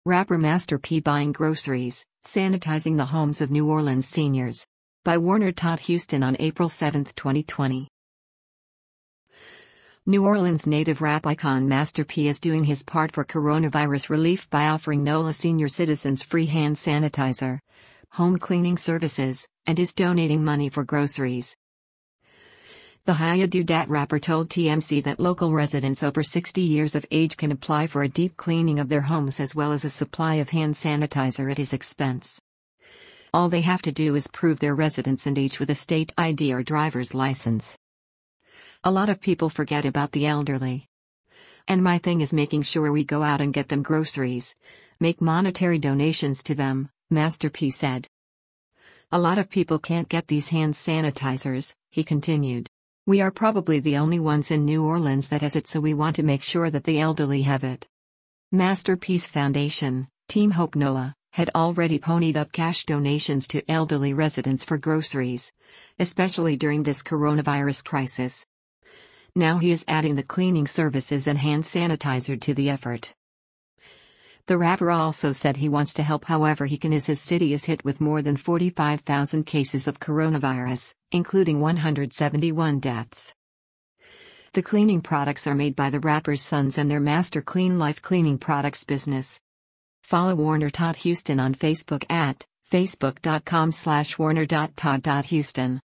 Rapper Master P buying groceries, sanitizing the homes of New Orleans seniors. By Warner Todd Houston on April 7, 2020. New Orleans native rap icon Master P is doing his part for coronavirus relief by offering NOLA senior citizens free hand sanitizer, home cleaning services, and is donating money for groceries. The How Do Dat rapper told TMZ that local residents over 60 years of age can apply for a deep cleaning of their homes as well as a supply of hand sanitizer at his expense. All they have to do is prove their residence and age with a state ID or driver's license. A lot of people forget about the elderly. And my thing is making sure we go out and get them groceries, make monetary donations to them, Master P said. A lot of people can't get these hand sanitizers, he continued. We are probably the only ones in New Orleans that has it, so we want to make sure that the elderly have it. Master P's foundation, Team Hope NOLA, had already ponied up cash donations to elderly residents for groceries, especially during this coronavirus crisis. Now he is adding the cleaning services and hand sanitizer to the effort. The rapper also said he wants to help however he can as his city is hit with more than 45,000 cases of coronavirus, including 171 deaths. The cleaning products are made by the rapper's sons and their Master Clean Life cleaning products business. Follow Warner Todd Houston on Facebook at facebook.com/warner.todd.houston.